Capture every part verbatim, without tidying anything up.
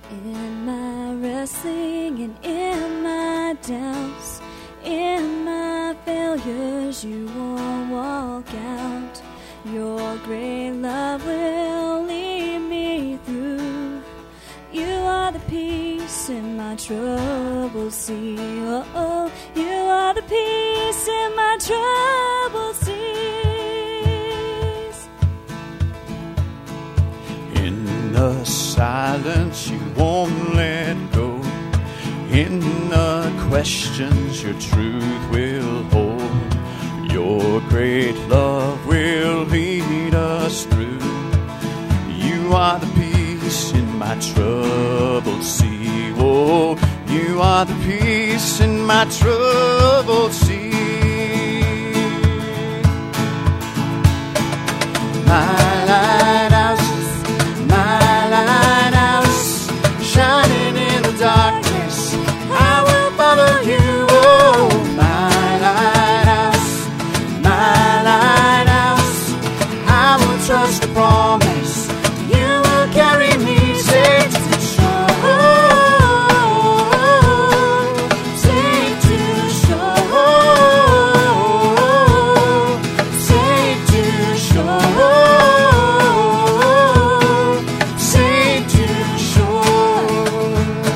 In my wrestling and in my doubts, in my failures, you won't walk out. Your great love will lead me through. You are the peace in my troubled sea. Oh, oh, you are the peace in my troubled seas. In the silence, you won't let go. In the questions, your truth will hold. Your great love will lead us through. You are the peace in my troubled sea. Oh, you are the peace in my troubled sea. My lighthouse, my lighthouse, shining in the darkness, I will follow you. Oh, my lighthouse, my lighthouse, I will trust the promise. You will carry me safe to shore, safe to shore, safe to shore, safe to shore.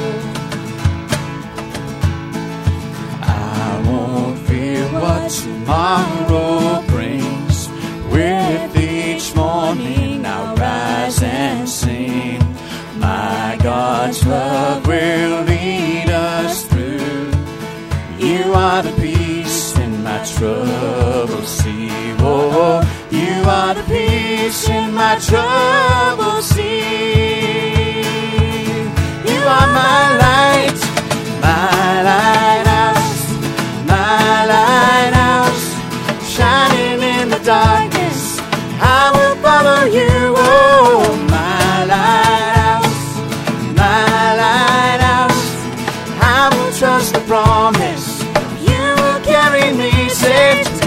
I won't fear what tomorrow brings. With each morning I'll rise and sing. My God's love will lead us through. You are the peace in my troubled sea. Oh, you are the peace in my troubled sea. You are my light, my lighthouse, my lighthouse, shining in the darkness. I will follow you. Oh, my lighthouse, my lighthouse, I will trust the promise. You will carry me safe to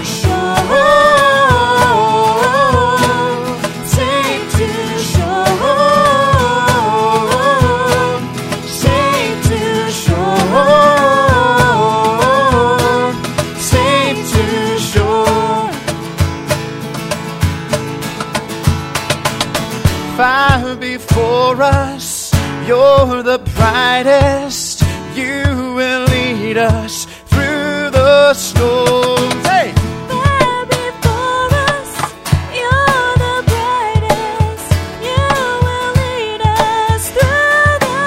shore, safe to shore, safe to shore, safe to shore. Fire before us, you're the brightest. You will lead us through the storms. Hey! Fire before us, you're the brightest. You will lead us through the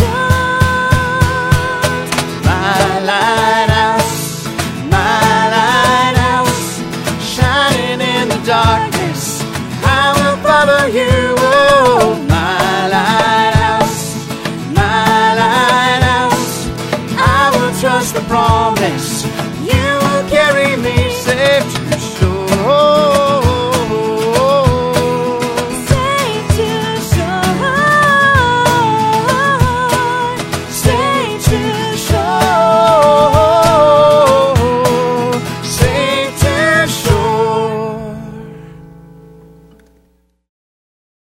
storms. My lighthouse, my lighthouse, shining in the darkness, I will follow you. Oh, my lighthouse, my lighthouse, I will trust the promise.